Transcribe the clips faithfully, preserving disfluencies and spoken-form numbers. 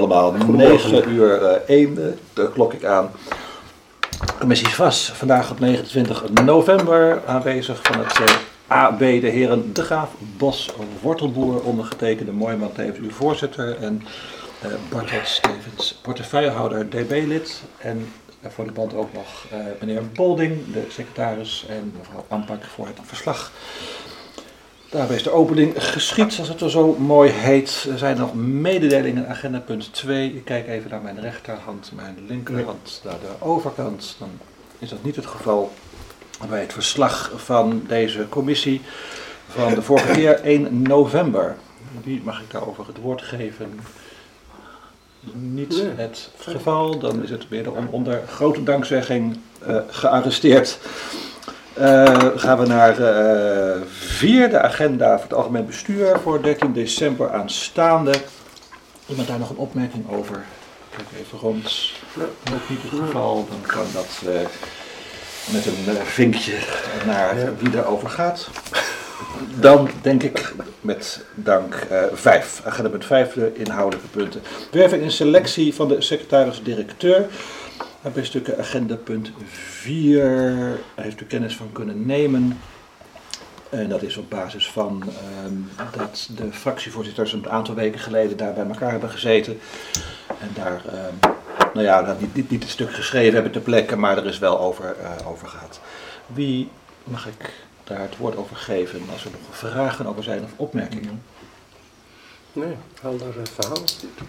allemaal. negen uur één, daar klok ik aan. Commissie V A S, vandaag op negenentwintig november, aanwezig van het uh, A B de heren De Graaf, Bos, Wortelboer, ondergetekende Mooijman, tevens uw voorzitter, en uh, Bartels, tevens portefeuillehouder D B-lid, en uh, voor de band ook nog uh, meneer Bolding, de secretaris, en mevrouw Ampak voor het verslag. Daarbij is de opening geschied, zoals het er zo mooi heet. Er zijn nog mededelingen, agenda punt twee. Ik kijk even naar mijn rechterhand, mijn linkerhand, naar de overkant. Dan is dat niet het geval bij het verslag van deze commissie van de vorige keer, één november. Wie mag ik daarover het woord geven? Niet het geval, dan is het weer onder grote dankzegging uh, gearresteerd. Uh, gaan we naar uh, vier, de agenda voor het algemeen bestuur voor dertien december aanstaande. Iemand daar nog een opmerking over? Kijk even rond. Ook niet het geval, dan kan dat uh, met een uh, vinkje naar wie daarover gaat. Dan denk ik met dank uh, vijf, agenda punt vijf, de inhoudelijke punten. Werving en selectie van de secretaris-directeur. Bij stukken agenda punt vier heeft u kennis van kunnen nemen. En dat is op basis van uh, dat de fractievoorzitters een aantal weken geleden daar bij elkaar hebben gezeten. En daar, uh, nou ja, dat niet, niet, niet het stuk geschreven hebben ter plekke, maar er is wel over, uh, over gehad. Wie mag ik daar het woord over geven als er nog vragen over zijn of opmerkingen? Nee, helder uh, verhaal.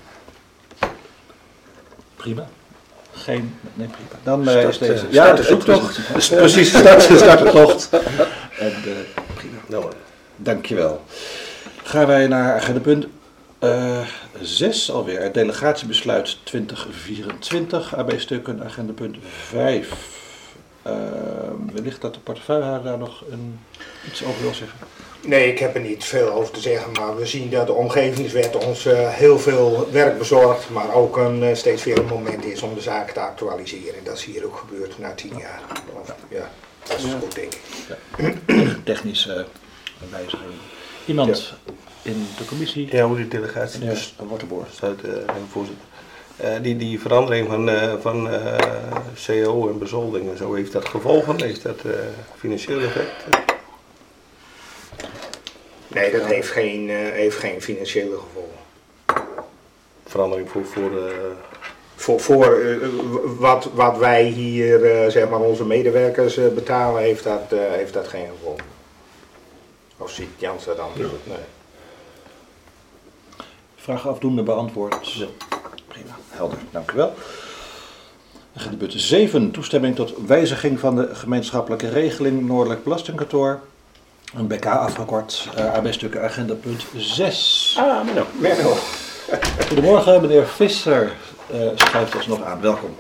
Prima. Geen, nee prima. Dan uh, start, is deze, uh, ja, de zoektocht. Dus, precies, start, start de tocht. En uh, prima. Nou, dankjewel. Gaan wij naar agenda punt uh, zes alweer. Het delegatiebesluit twintig vierentwintig. A B-stukken, agenda punt vijf. Uh, wellicht dat de portefeuillehouder daar nog een, iets over wil zeggen. Nee, ik heb er niet veel over te zeggen, maar we zien dat de omgevingswet ons uh, heel veel werk bezorgt, maar ook een, uh, steeds weer een moment is om de zaken te actualiseren. En dat is hier ook gebeurd na tien jaar. Of, ja, dat is ja. goed, denk ik. Ja. Technische wijzigingen. Iemand ja. in de commissie? Ja, hoe die delegatie meneer dus Wortelboer. Uit, uh, voorzitter. Uh, die, die verandering van, uh, van uh, C O en bezolding en zo, heeft dat gevolgen? Heeft dat uh, financieel effect? Nee, dat heeft geen, uh, heeft geen financiële gevolgen. Verandering voor, voor, uh... voor, voor uh, wat, wat wij hier, uh, zeg maar, onze medewerkers uh, betalen, heeft dat, uh, heeft dat geen gevolgen. Of ziet Jans dat anders? Nee. Vraag afdoende beantwoord. Ja. Prima, helder, dank u wel. Agenda punt zeven, toestemming tot wijziging van de gemeenschappelijke regeling Noordelijk Belastingkantoor. Een B K afgekort, uh, A B-stukken agenda punt zes. Ah, Menno. Menno. Goedemorgen, meneer Visser uh, schrijft ons nog aan. Welkom.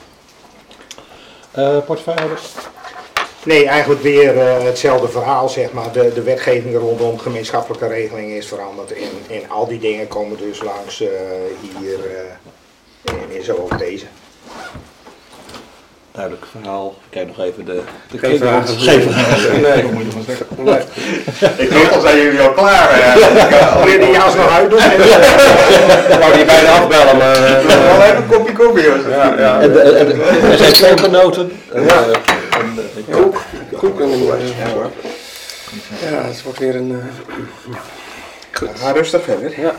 Uh, portefeuillehouder? Nee, eigenlijk weer uh, hetzelfde verhaal, zeg maar. De, de wetgeving rondom gemeenschappelijke regeling is veranderd. En, en al die dingen komen dus langs uh, hier uh, en, en zo ook deze. Duidelijk verhaal. Ik kijk nog even de... de Geen vragen. Geen vragen. Nee. Nee. Ik dacht al, zijn jullie al klaar? Wil je die jas nog uitdoen? Ik wou die bijna afbellen, maar... Uh, wel even een kopje koffie. Ja, ja. En, de, en, de, er zijn pepernoten. Ja. Uh, en, uh, Koek. Koek en uh, ja, hoor. Ja, het wordt weer een... Uh, goed. Ga rustig verder. Ja.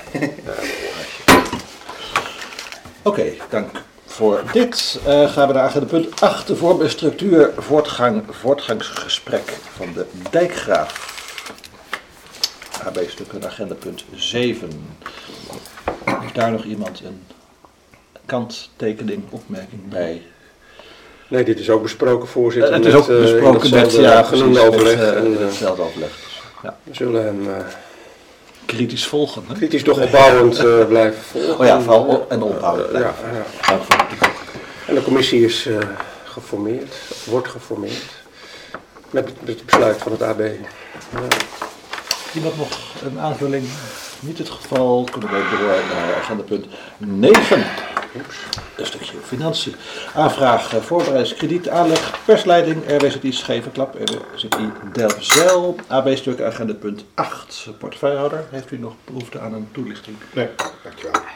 Oké, okay, dank. Voor dit uh, gaan we naar agenda punt acht, de vorm en structuur voortgang, voortgangsgesprek van de Dijkgraaf. A B-stukken, agenda punt zeven. Heeft daar nog iemand een kanttekening, opmerking bij? Nee, dit is ook besproken, voorzitter. Uh, het is ook met, besproken uh, met, ja, genoemde overleg. Met, uh, en, uh, hetzelfde overleg. Dus, ja. We zullen hem... Uh, kritisch volgen. Hè? Kritisch toch opbouwend uh, blijven volgen. Oh ja, vooral op en opbouwend. Uh, ja, ja. Dank voor de En de commissie is uh, geformeerd, of wordt geformeerd, met, met het besluit van het A B. Ja. Iemand nog een aanvulling? Niet het geval. Kunnen we door naar agenda punt negen. Een stukje financiën. Aanvraag uh, voorbereidingskrediet, aanleg, persleiding, R W Z I Schevenklap, R W Z I Delfzijl, A B-stuk, agenda punt acht. Portefeuillehouder, heeft u nog behoefte aan een toelichting? Nee, dankjewel.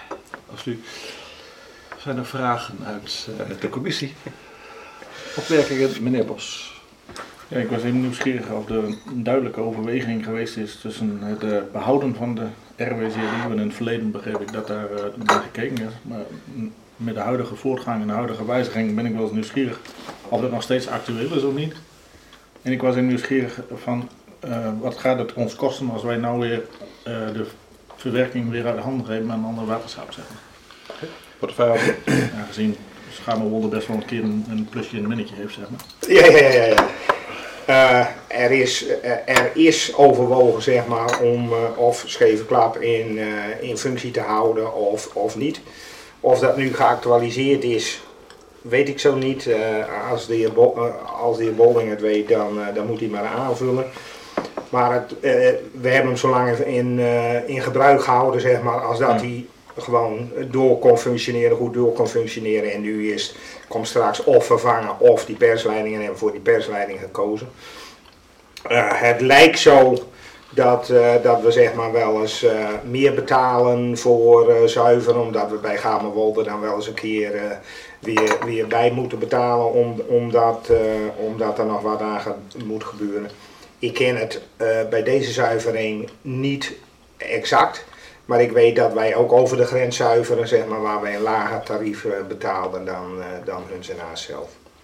Als u, zijn er vragen uit uh, de commissie? Opmerkingen, meneer Bos. Ja, ik was even nieuwsgierig of er een duidelijke overweging geweest is tussen het uh, behouden van de R W C L. In het verleden begreep ik dat daar uh, naar gekeken is. Maar met de huidige voortgang en de huidige wijziging ben ik wel eens nieuwsgierig of dat nog steeds actueel is of niet. En ik was even nieuwsgierig van uh, wat gaat het ons kosten als wij nou weer uh, de verwerking weer uit de handen geven aan een ander waterschap, zeg maar. Portefeuille. Aangezien Schamerwolde best wel een keer een, een plusje en een minnetje heeft, zeg maar. Ja, ja, ja, ja. Uh, er, is, uh, er is overwogen, zeg maar, om uh, of Schevenklap in, uh, in functie te houden of, of niet. Of dat nu geactualiseerd is, weet ik zo niet. Uh, als de heer, Bo- uh, als de heer Bolding het weet, dan, uh, dan moet hij maar aanvullen. Maar het, uh, we hebben hem zo lang in, uh, in gebruik gehouden, zeg maar, als dat hij gewoon door kon functioneren, goed door kon functioneren. En nu is, komt straks of vervangen of die persleiding en hebben voor die persleiding gekozen. Uh, het lijkt zo dat, uh, dat we zeg maar wel eens uh, meer betalen voor uh, zuiver, omdat we bij Gamerwolde dan wel eens een keer uh, weer, weer bij moeten betalen, om, omdat, uh, omdat er nog wat aan ge- moet gebeuren. Ik ken het uh, bij deze zuivering niet exact. Maar ik weet dat wij ook over de grens zuiveren, zeg maar, waar wij een lager tarief uh, betaalden dan, uh, dan Huns en Haas zelf.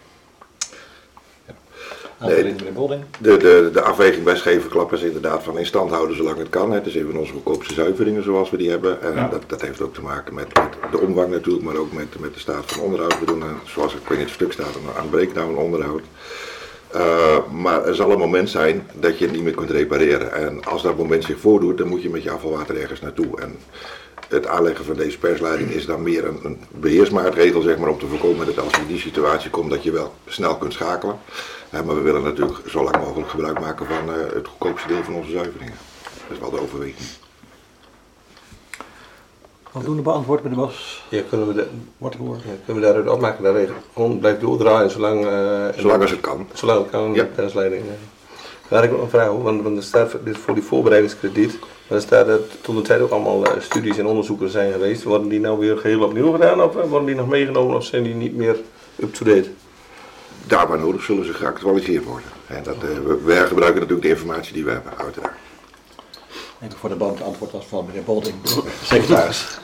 Nee, meneer Bolding. De, de, de afweging bij Schevenklap is inderdaad van in stand houden zolang het kan. Het is een van onze goedkoopste zuiveringen zoals we die hebben. En ja. dat, dat heeft ook te maken met, met de omvang natuurlijk, maar ook met, met de staat van onderhoud. We doen, uh, zoals ik in het stuk staat, een aan breakdown onderhoud. Uh, maar er zal een moment zijn dat je het niet meer kunt repareren. En als dat moment zich voordoet, dan moet je met je afvalwater ergens naartoe. En het aanleggen van deze persleiding is dan meer een, een beheersmaatregel, zeg maar, om te voorkomen dat als je in die situatie komt, dat je wel snel kunt schakelen. Uh, maar we willen natuurlijk zo lang mogelijk gebruik maken van uh, het goedkoopste deel van onze zuiveringen. Dat is wel de overweging. Voldoende beantwoord, meneer Bos. Ja, kunnen we, de, Wordt gehoord. ja, kunnen we daaruit opmaken dat hij gewoon blijft doordraaien zolang, uh, Zolang als het kan. Zolang het kan, Ja. de persleiding. Ja. Daar heb ik nog een vraag over, want, want er staat dit voor die voorbereidingskrediet. Maar er staat dat toen de tijd ook allemaal uh, studies en onderzoeken zijn geweest. Worden die nou weer geheel opnieuw gedaan of uh, worden die nog meegenomen of zijn die niet meer up-to-date? Daar waar nodig zullen ze geactualiseerd worden. En dat, uh, we, we gebruiken natuurlijk de informatie die we hebben, uiteraard. Even voor de band, het antwoord was van meneer Bolding, secretaris.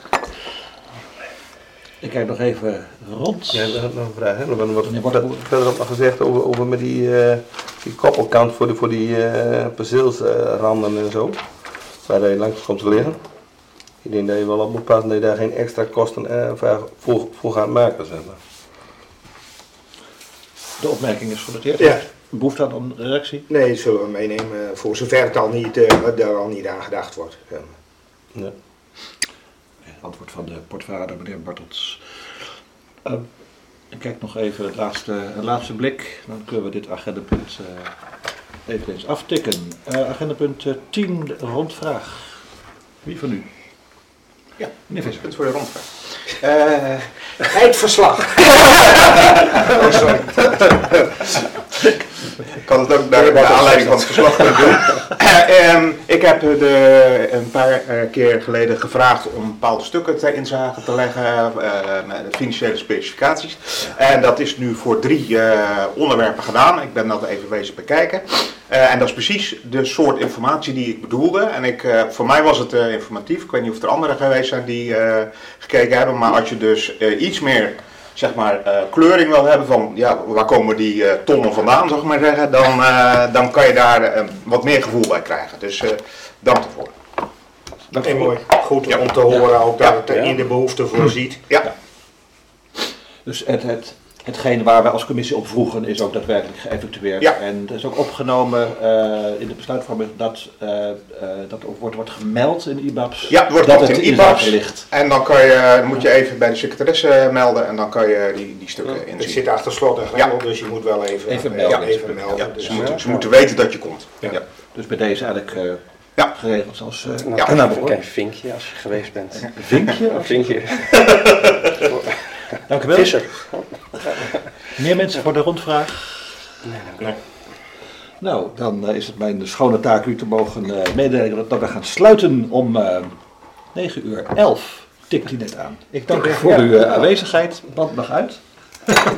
Ik kijk nog even rond. Ja, dat nog een vraag. Hè? Wat, wat, Meneer wat Wortelboer. verder nog gezegd over, over met die, uh, die koppelkant voor, de, voor die uh, perceelsranden en zo. Waar je langs komt te liggen. Ik denk dat je wel op moet passen dat je daar geen extra kosten uh, voor, voor gaat maken. Zeg maar. De opmerking is genoteerd. Ja. Behoefte aan een reactie? Nee, dat zullen we meenemen voor zover het al niet, uh, daar al niet aan gedacht wordt. Ja. Ja. Antwoord van de portvader, meneer Bartels. Uh, ik kijk nog even het laatste, het laatste blik. Dan kunnen we dit agendapunt uh, even eens aftikken. Uh, agendapunt uh, tien, de rondvraag. Wie van u? Ja, meneer Visser. punt voor de rondvraag. Uh, Eindverslag. oh, sorry. Ik kan het ook naar de aanleiding van het verslag kunnen doen. Uh, um, ik heb de, een paar uh, keer geleden gevraagd om bepaalde stukken te inzage te leggen, uh, met de financiële specificaties. En dat is nu voor drie uh, onderwerpen gedaan. Ik ben dat even wezen bekijken. Uh, en dat is precies de soort informatie die ik bedoelde. En ik, uh, voor mij was het uh, informatief. Ik weet niet of er anderen geweest zijn die uh, gekeken hebben. Maar als je dus uh, iets meer, zeg maar, uh, kleuring wil hebben van, ja, waar komen die uh, tonnen vandaan, zeg maar zeggen, dan, uh, dan kan je daar uh, wat meer gevoel bij krijgen. Dus uh, dank ervoor. Dank En u. mooi. Goed om te horen ook dat het er in de behoefte voorziet. Ja. Dus het, het, hetgeen waar wij als commissie op vroegen is ook daadwerkelijk geëffectueerd. Ja. En het is ook opgenomen uh, in de besluitvorming dat, uh, uh, dat ook wordt, wordt gemeld in I B A B's. Ja, het wordt dat ook het in in I B A B's. zaken ligt. En dan, kan je, dan moet je even bij de secretaresse melden en dan kan je die, die stukken Het inzien. zit achter slot en grendel, dus je moet wel even, Even uh, melden. Even melden. Ja, Dus, ze, moeten, uh, ze moeten weten dat je komt. Ja. Ja. Dus bij deze eigenlijk uh, Ja. geregeld zoals uh, Nou, Ja. ja, naar een behoort. vinkje als je geweest bent. Vinkje? Een vinkje. Dank u wel. Visser. Meer mensen voor de rondvraag? Nee, nee. Nou, dan uh, is het mijn schone taak u te mogen uh, meedelen dat we gaan sluiten om uh, negen uur elf. stikt hij net aan. Ik dank u voor uw uh, aanwezigheid. Band mag uit.